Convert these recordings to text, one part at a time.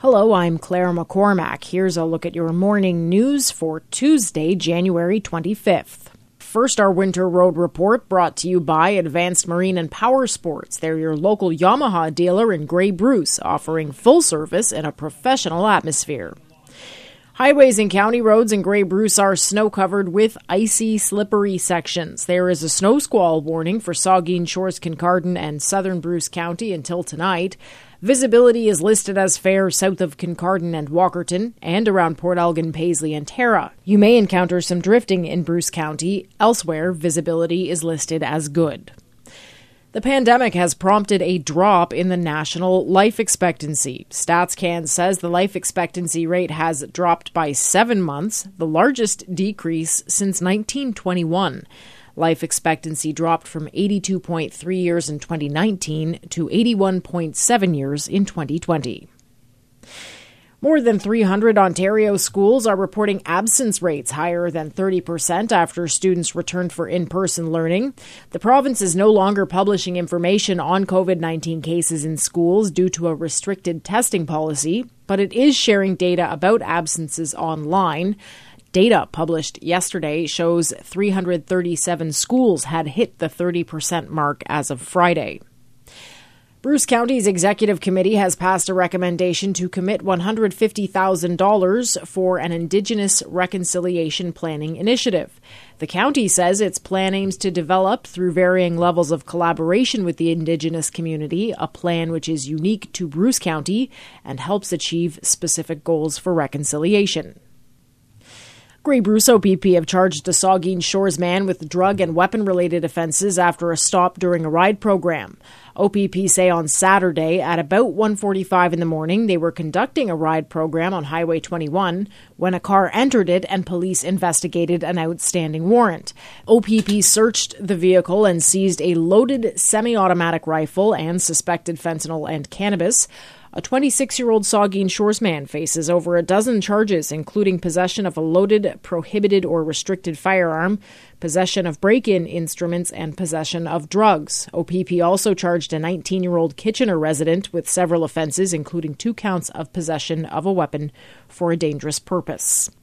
Hello, I'm Claire McCormack. Here's a look at your morning news for Tuesday, January 25th. First, our winter road report brought to you by Advanced Marine and Power Sports. They're your local Yamaha dealer in Grey Bruce, offering full service in a professional atmosphere. Highways and county roads in Grey Bruce are snow-covered with icy, slippery sections. There is a snow squall warning for Saugeen Shores, Kincardine, and southern Bruce County until tonight. Visibility is listed as fair south of Kincardine and Walkerton and around Port Elgin, Paisley, and Tara. You may encounter some drifting in Bruce County. Elsewhere, visibility is listed as good. The pandemic has prompted a drop in the national life expectancy. StatsCan says the life expectancy rate has dropped by 7 months, the largest decrease since 1921. Life expectancy dropped from 82.3 years in 2019 to 81.7 years in 2020. More than 300 Ontario schools are reporting absence rates higher than 30% after students returned for in-person learning. The province is no longer publishing information on COVID-19 cases in schools due to a restricted testing policy, but it is sharing data about absences online. Data published yesterday shows 337 schools had hit the 30% mark as of Friday. Bruce County's Executive Committee has passed a recommendation to commit $150,000 for an Indigenous Reconciliation Planning Initiative. The county says its plan aims to develop, through varying levels of collaboration with the Indigenous community, a plan which is unique to Bruce County and helps achieve specific goals for reconciliation. Grey Bruce OPP have charged a Saugeen Shores man with drug and weapon-related offences after a stop during a ride program. OPP say on Saturday at about 1:45 in the morning they were conducting a ride program on Highway 21 when a car entered it and police investigated an outstanding warrant. OPP searched the vehicle and seized a loaded semi-automatic rifle and suspected fentanyl and cannabis. A 26-year-old Saugeen Shores man faces over a dozen charges, including possession of a loaded, prohibited, or restricted firearm, possession of break-in instruments, and possession of drugs. OPP also charged a 19-year-old Kitchener resident with several offenses, including 2 counts of possession of a weapon for a dangerous purpose.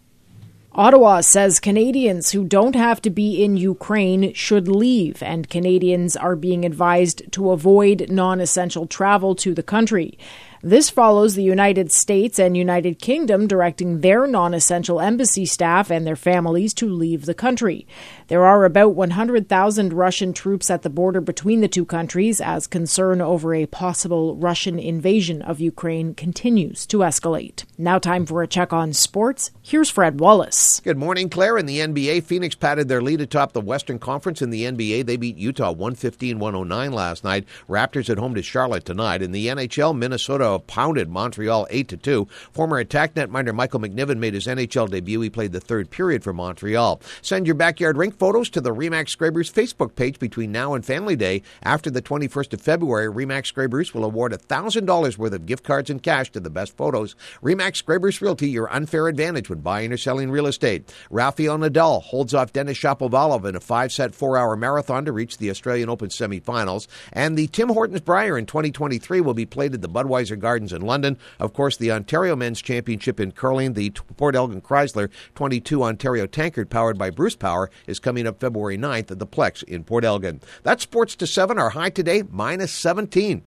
Ottawa says Canadians who don't have to be in Ukraine should leave, and Canadians are being advised to avoid non-essential travel to the country. This follows the United States and United Kingdom directing their non-essential embassy staff and their families to leave the country. There are about 100,000 Russian troops at the border between the two countries as concern over a possible Russian invasion of Ukraine continues to escalate. Now time for a check on sports. Here's Fred Wallace. Good morning, Claire. In the NBA, Phoenix padded their lead atop the Western Conference. In the NBA, they beat Utah 115-109 last night. Raptors at home to Charlotte tonight. In the NHL, Minnesota pounded Montreal 8-2. Former attack netminder Michael McNiven made his NHL debut. He played the third period for Montreal. Send your backyard rink photos to the RE/MAX Grey Bruce Facebook page between now and Family Day. After the 21st of February, RE/MAX Grey Bruce will award $1,000 worth of gift cards and cash to the best photos. RE/MAX Grey Bruce Realty, your unfair advantage when buying or selling real estate. Rafael Nadal holds off Denis Shapovalov in a 5-set 4-hour marathon to reach the Australian Open semifinals. And the Tim Hortons Brier in 2023 will be played at the Budweiser Gardens in London. Of course, the Ontario Men's Championship in curling, the Port Elgin Chrysler 22 Ontario Tankard powered by Bruce Power, is coming up February 9th at the Plex in Port Elgin. That's Sports to 7. Our high today, -17.